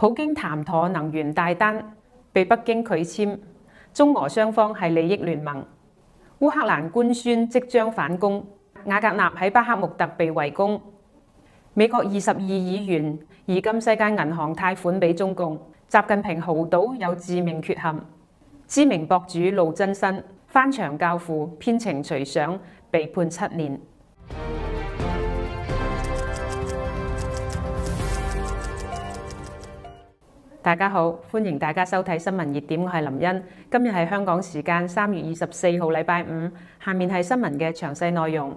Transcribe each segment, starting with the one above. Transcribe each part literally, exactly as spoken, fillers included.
普京談妥能源大單，被北京拒簽，中俄雙方係利益聯盟。烏克蘭官宣即將反攻，瓦格納喺巴克穆特被圍攻。美國二十二議員移禁世界銀行貸款俾中共。習近平豪賭有致命缺陷。知名博主路真新翻牆教父編程隨想被判七年。大家好，歡迎大家收睇新聞熱點，我係林茵。今日係香港時間三月二十四號禮拜五，下面係新聞嘅詳細內容。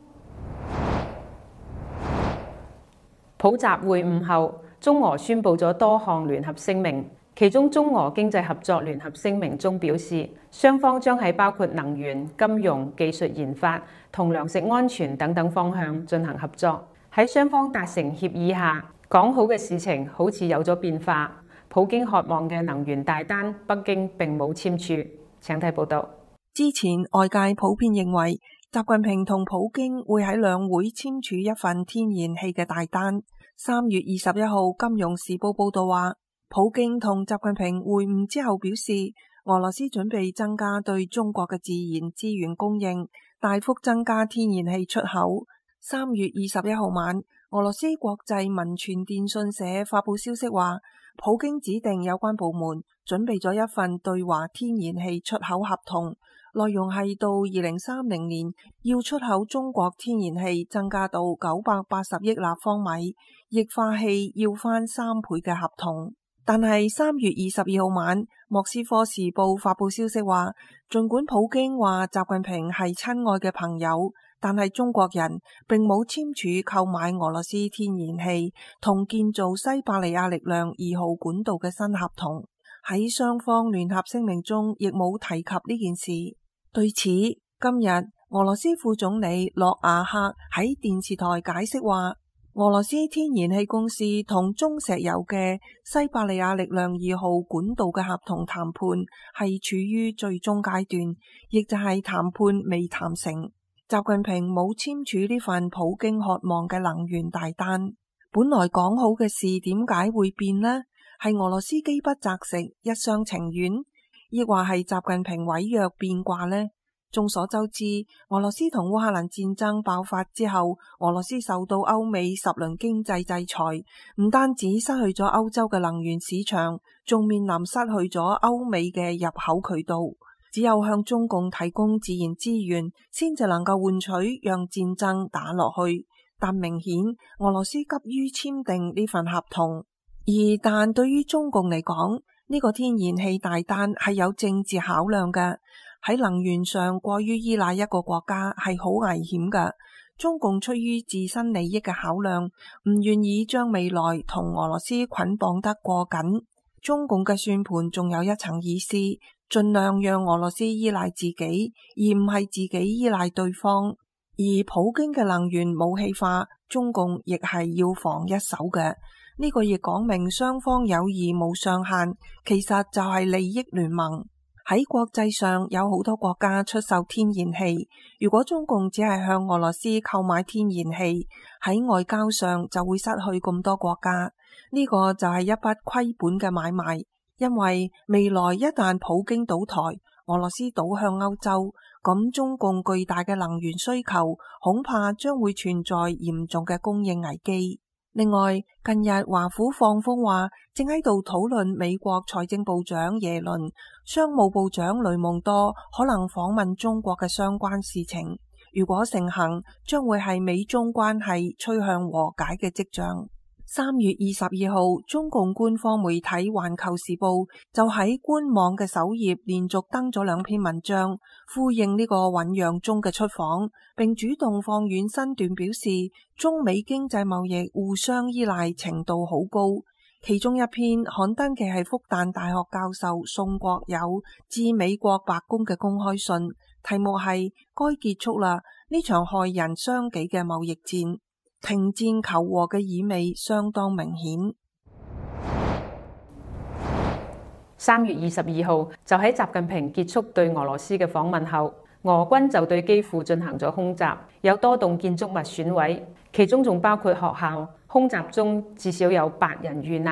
普習會晤後，中俄宣布咗多項聯合聲明，其中中俄經濟合作聯合聲明中表示，雙方將喺包括能源、金融、技術研發同糧食安全等等方向進行合作。喺雙方達成協議下，講好嘅事情好似有咗變化。普京渴望嘅能源大單，北京並冇簽署。請睇報道。 之前外界普遍認為，習近平同普京會喺兩會簽署一份天然氣嘅大單。三月二十一號，《金融時報》報道話，普京同習近平會晤之後表示，俄羅斯準備增加對中國嘅自然資源供應，大幅增加天然氣出口。三月二十一號晚，俄羅斯國際文傳電訊社發佈消息話，普京指定有關部門準備咗一份對華天然氣出口合同，內容係到二零三零年要出口中國天然氣增加到九百八十億立方米，液化氣要翻三倍嘅合同。但係三月二十二號晚，莫斯科時報發佈消息話，儘管普京話習近平係親愛嘅朋友，但係中國人並冇簽署購買俄羅斯天然氣同建造西伯利亞力量二號管道嘅新合同。喺雙方聯合聲明中亦冇提及呢件事。對此，今日俄羅斯副總理諾亞克喺電視台解釋話，俄羅斯天然氣公司同中石油嘅西伯利亞力量二號管道嘅合同談判係處於最終階段，亦就係談判未談成。習近平冇簽署呢份普京渴望嘅能源大單。本來講好嘅事點解會變呢？係俄羅斯飢不擇食，一廂情願，亦或係習近平違約變卦呢？眾所周知，俄羅斯同烏克蘭戰爭爆發之後，俄羅斯受到歐美十輪經濟制裁，唔單止失去咗歐洲嘅能源市場，仲面臨失去咗歐美嘅入口渠道。只有向中共提供自然資源，先至能夠換取讓戰爭打落去。但明顯俄羅斯急於簽訂呢份合同，而但對於中共嚟講，呢個天然氣大單係有政治考量嘅。喺能源上過於依賴一個國家係好危險嘅。中共出於自身利益嘅考量，唔願意將未來同俄羅斯捆綁得過緊。中共嘅算盤仲有一層意思，盡量讓俄羅斯依賴自己，而唔係自己依賴對方。而普京嘅能源武器化，中共亦係要防一手嘅。呢個亦講明雙方友誼冇上限，其實就係利益聯盟。喺國際上有好多國家出售天然氣，如果中共只係向俄羅斯購買天然氣，喺外交上就會失去咁多國家。呢個就係一筆虧本嘅買賣，因為未來一旦普京倒台，俄羅斯倒向歐洲，咁中共巨大嘅能源需求恐怕將會存在嚴重嘅供應危機。另外，近日華府放風話，正喺度討論美國財政部長耶倫、商務部長雷蒙多可能訪問中國嘅相關事情。如果成行，將會係美中關係趨向和解嘅跡象。三月二十二號，中共官方媒體《環球時報》就喺官網嘅首頁連續登咗兩篇文章，呼應呢個醞釀中嘅出訪，並主動放軟身段，表示中美經濟貿易互相依賴程度好高。其中一篇刊登嘅係復旦大學教授宋國友致美國白宮嘅公開信，題目係該結束啦，呢場害人傷己嘅貿易戰。停戰求和嘅意味相當明顯。 三月二十二號，就喺習近平結束對俄羅斯嘅訪問後，俄軍就對基輔進行咗空襲，有多棟建築物損毀，其中仲包括學校。空襲中至少有八人遇難。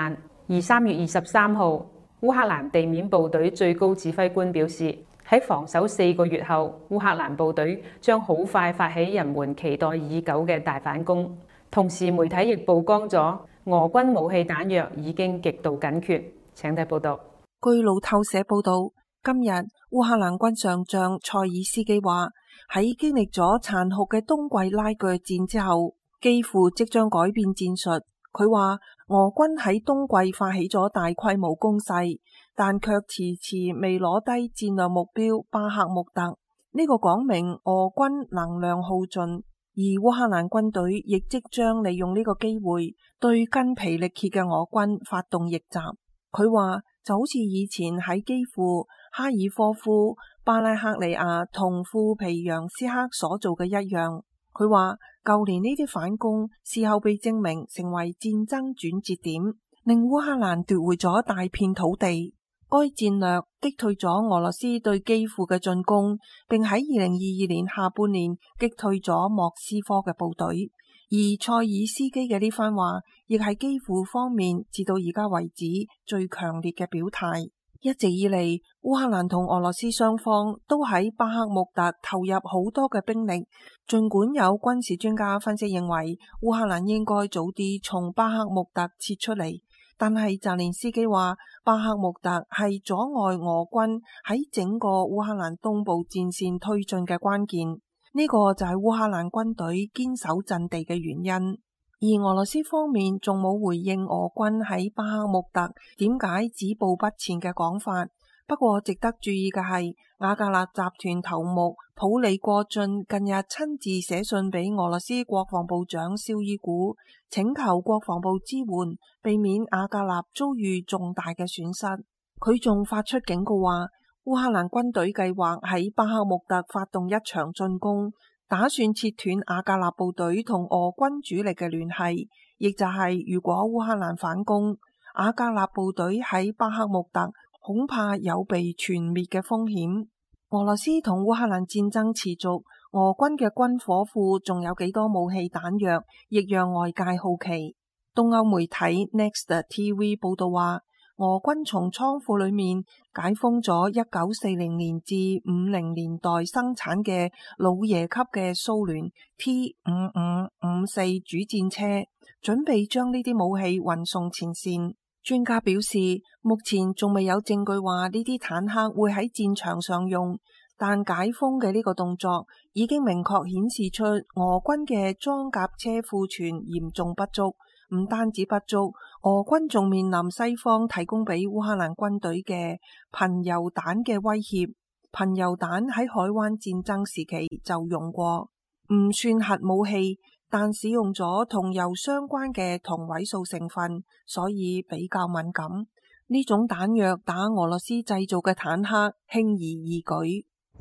而三月二十三號，烏克蘭地面部隊最高指揮官表示，喺防守四個月後，烏克蘭部隊將好快發起人們期待已久嘅大反攻。同時，媒體亦曝光咗俄軍武器彈藥已經極度緊缺。請睇報道。 據路透社報道，今日烏克蘭軍上將塞爾斯基話，喺經歷咗殘酷嘅冬季拉鋸戰之後，幾乎即將改變戰術。佢話俄軍喺冬季發起咗大規模攻勢，但卻遲遲未攞低戰略目標巴克穆特。呢個講明俄軍能量耗盡，而烏克蘭軍隊亦即將利用呢個機會對筋疲力竭嘅俄軍發動逆襲。佢話就好似以前喺基輔、哈爾科夫、巴拉克利亞同庫皮揚斯克所做嘅一樣。佢話舊年呢啲反攻事後被證明成為戰爭轉折點，令烏克蘭奪回咗大片土地。該戰略擊退咗俄羅斯對基輔嘅進攻，並喺二零二二年下半年擊退咗莫斯科嘅部隊。而塞爾斯基嘅呢番話，亦係基輔方面至到而家為止最強烈嘅表態。一直以嚟，烏克蘭同俄羅斯雙方都喺巴克穆特投入好多嘅兵力。儘管有軍事專家分析認為烏克蘭應該早啲從巴克穆特撤出嚟，但係澤連斯基話巴克穆特係阻礙俄軍喺整個烏克蘭東部戰線推進嘅關鍵。呢個就係烏克蘭軍隊堅守陣地嘅原因。而俄羅斯方面仲冇回應俄軍喺巴克穆特點解止步不前嘅講法。不過值得注意嘅係，瓦格納集團頭目普里戈津近日親自寫信俾俄羅斯國防部長紹伊古，請求國防部支援，避免瓦格納遭遇重大嘅損失。佢仲發出警告話，烏克蘭軍隊計劃喺巴克穆特發動一場進攻，打算切斷瓦格納部隊同俄軍主力嘅聯繫，亦就係如果烏克蘭反攻，瓦格納部隊喺巴克穆特恐怕有被全滅嘅風險。俄羅斯同烏克蘭戰爭持續，俄軍嘅軍火庫仲有幾多武器彈藥，亦讓外界好奇。東歐媒體 Next T V 報道話，俄軍從倉庫裏面解封咗一九四零年至五零年代生產嘅老爺級嘅蘇聯 T 五五五四主戰車，準備將呢啲武器運送前線。專家表示，目前仲未有證據話呢啲坦克會喺戰場上用，但解封嘅呢個動作已經明確顯示出俄軍嘅裝甲車庫存嚴重不足。唔單止不足，俄軍仲面臨西方提供俾烏克蘭軍隊嘅貧鈾彈嘅威脅。貧鈾彈喺海灣戰爭時期就用過，唔算核武器，但使用咗同鈾相關嘅同位素成分，所以比較敏感。呢種彈藥打俄羅斯製造嘅坦克輕而易舉。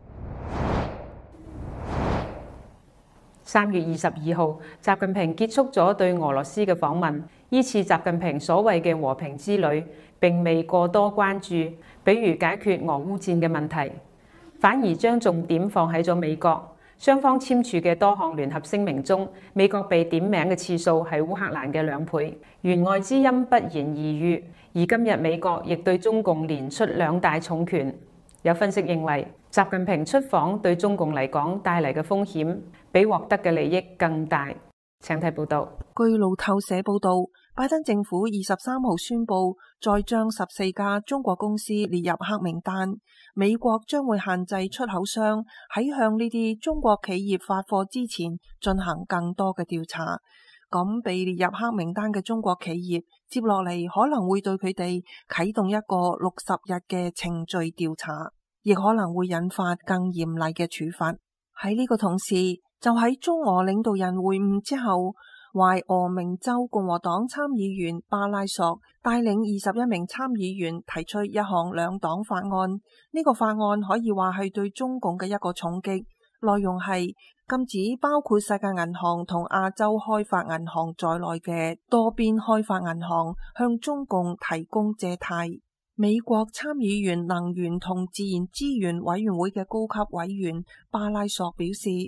三月二十二號，習近平結束咗對俄羅斯嘅訪問。依次習近平所謂嘅和平之旅並未過多關注，比如解決俄烏戰嘅問題，反而將重點放喺咗美國。雙方簽署嘅多項聯合聲明中，美國被點名嘅次數係烏克蘭嘅兩倍，弦外之音不言而喻。而今日美國亦對中共連出兩大重拳。有分析認為，習近平出訪對中共嚟講帶嚟嘅風險比獲得嘅利益更大。請睇報道。 據路透社報道，拜登政府二十三號宣布再將十四家中國公司列入黑名單，美國將會限制出口商喺向呢啲中國企業發貨之前進行更多嘅調查。咁被列入黑名單嘅中國企業，接落嚟可能會對佢哋啟動一個六十日嘅程序調查，亦可能會引發更嚴厲嘅處罰。喺呢個同時，就喺中俄領導人會晤之後，懷俄明州共和黨參議員巴拉索帶領二十一名參議員提出一項兩黨法案。呢、這個法案可以話係對中共嘅一個重擊，內容係禁止包括世界銀行同亞洲開發銀行在內嘅多邊開發銀行向中共提供借貸。美國參議員能源同自然資源委員會嘅高級委員巴拉索表示，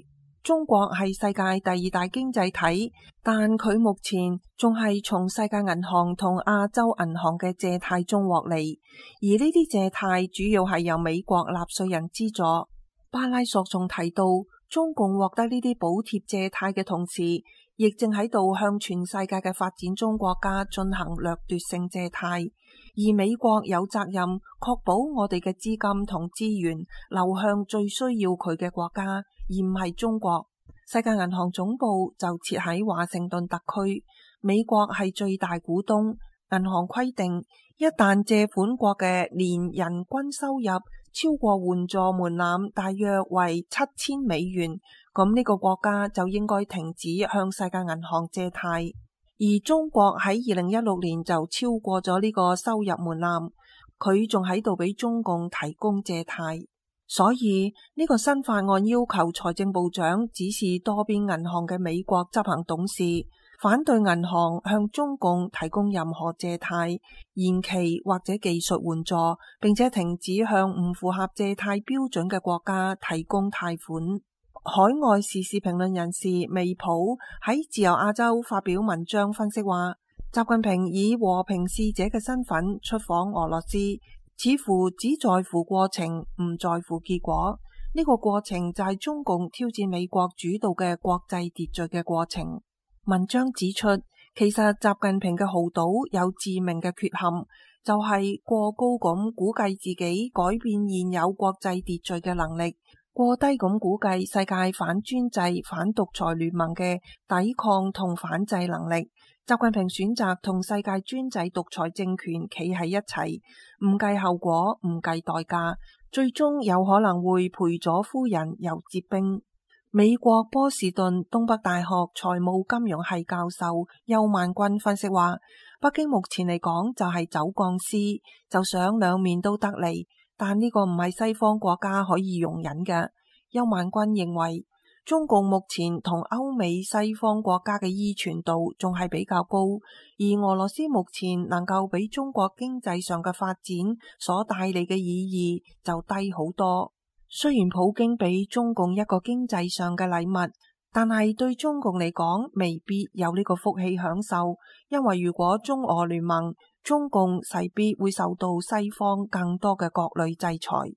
中國係世界第二大經濟體，但佢目前仲係從世界銀行同亞洲銀行嘅借貸中獲利，而呢啲借貸主要係由美國納稅人資助。巴拉索仲提到，中共獲得呢啲補貼借貸嘅同時，亦正喺度向全世界嘅發展中國家進行掠奪性借貸，而美國有責任確保我哋嘅資金同資源流向最需要佢嘅國家，而唔係中國。世界銀行總部就設喺華盛頓特區，美國係最大股東。銀行規定，一旦借款國嘅年人均收入超過援助門檻大約為七千美元，咁呢個國家就應該停止向世界銀行借貸。而中國喺二零一六年就超過咗呢個收入門檻，佢仲喺度俾中共提供借貸。所以呢個新法案要求財政部長指示多邊銀行嘅美國執行董事反對銀行向中共提供任何借貸、延期或者技術援助，並且停止向唔符合借貸標準嘅國家提供貸款。海外時事評論人士微普喺自由亞洲發表文章分析話，習近平以和平使者嘅身份出訪俄羅斯，似乎只在乎過程，唔在乎結果。呢個過程就係中共挑戰美國主導嘅國際秩序嘅過程。文章指出，其實習近平嘅豪賭有致命嘅缺陷，就係過高咁估計自己改變現有國際秩序嘅能力，過低咁估計世界反專制、反獨裁聯盟嘅抵抗同反制能力。習近平選擇同世界專制獨裁政權企喺一齊，唔計後果，唔計代價，最終有可能會賠咗夫人又折兵。美國波士頓東北大學財務金融系教授邱萬軍分析話，北京目前嚟講就係走鋼絲，就想兩面都得利，但呢個唔係西方國家可以容忍嘅。邱萬軍認為，中共目前同歐美西方國家嘅依存度仲係比較高，而俄羅斯目前能夠俾中國經濟上嘅發展所帶嚟嘅意義就低好多。雖然普京俾中共一個經濟上嘅禮物，但係對中共嚟講未必有呢個福氣享受，因為如果中俄聯盟，中共勢必會受到西方更多嘅各類制裁。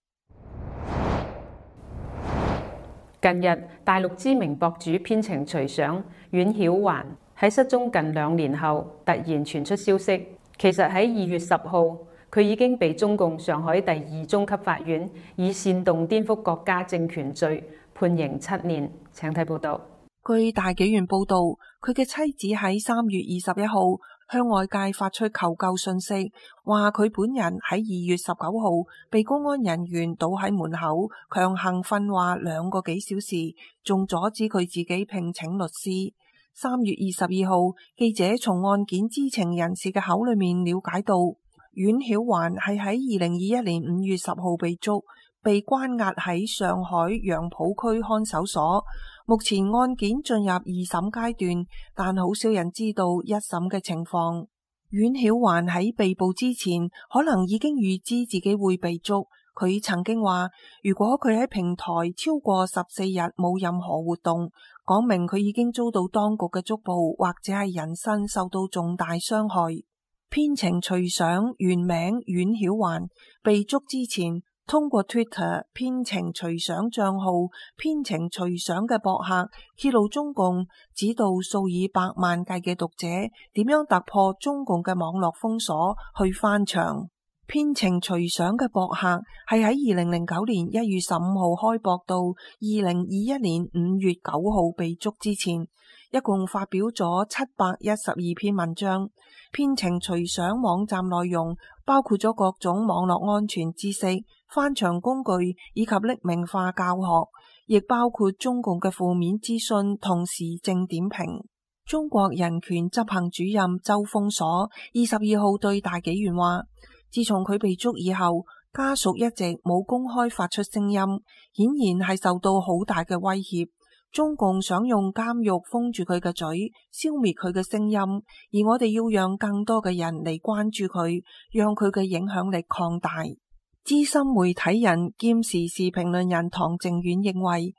近日，大陸知名博主編程隨想阮曉環喺失蹤近兩年後，突然傳出消息，其實喺二月十號，佢已經被中共上海第二中級法院以煽動顛覆國家政權罪判刑七年。請睇報道。 據大紀元報道，佢嘅妻子喺三月二十一號向外界發出求救信息，話佢本人喺二月十九號被公安人員堵喺門口，強行訓話兩個幾小時，仲阻止佢自己聘請律師。三月二十二號，記者從案件知情人士嘅口裏面了解到，阮曉環係喺二零二一年五月十號被捉，被關押喺上海楊浦區看守所。目前案件進入二審階段，但好少人知道一審嘅情況。阮曉環喺被捕之前，可能已經預知自己會被捉。佢曾經話，如果佢喺平台超過十四日冇任何活動，講明佢已經遭到當局嘅捉捕，或者係人身受到重大傷害。編程隨想原名阮曉環，被捉之前，通過 Twitter 編程隨想賬號編程隨想嘅博客揭露中共指導數以百萬計嘅讀者點樣突破中共嘅網絡封鎖去翻牆。編程隨想嘅博客係喺二零零九年一月十五號開博到二零二一年五月九號被捉之前，一共發表咗七百一十二篇文章。編程隨想網站內容包括咗各種網絡安全知識、翻牆工具以及匿名化教學，亦包括中共嘅負面資訊同時政點評。中國人權執行主任周鋒鎖二十二號對大紀元話，自從佢被捉以後，家屬一直冇公開發出聲音，顯然係受到好大嘅威脅。中共想用監獄封住佢嘅嘴，消滅佢嘅聲音，而我哋要讓更多嘅人嚟關注佢，讓佢嘅影響力擴大。資深媒體人兼時事評論人唐靖遠認為，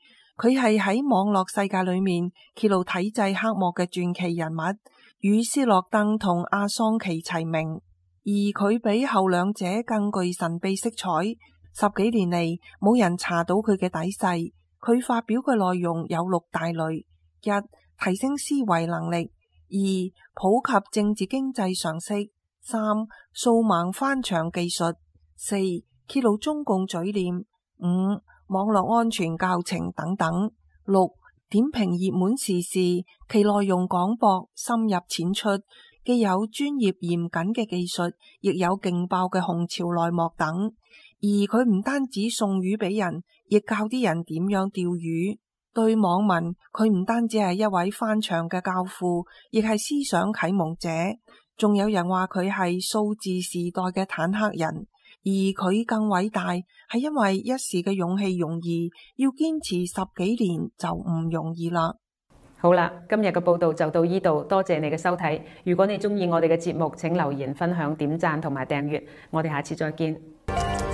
佢係喺網絡世界裏面揭露體制黑幕嘅傳奇人物，與斯諾登同阿桑奇齊名，而佢比後兩者更具神秘色彩。十幾年嚟，冇人查到佢嘅底細。佢發表嘅內容有六大類：一、提升思維能力；二、普及政治經濟常識；三、掃盲翻牆技術；四、揭露中共嘴臉；五、網絡安全教程等等；六、點評熱門時事，其內容廣博、深入淺出，既有專業嚴謹嘅技術，亦有勁爆嘅紅潮內幕等。而佢唔單止送魚俾人，亦教啲人點樣釣魚。對網民，佢唔單止係一位翻牆嘅教父，亦係思想啟蒙者。仲有人話佢係數字時代嘅坦克人。而佢更偉大，係因為一時嘅勇氣容易，要堅持十幾年就唔容易啦。 好啦，今日嘅報道就到呢度，多謝你嘅收睇。如果你中意我哋嘅節目，請留言、分享、點讚同埋訂閱。我哋下次再見。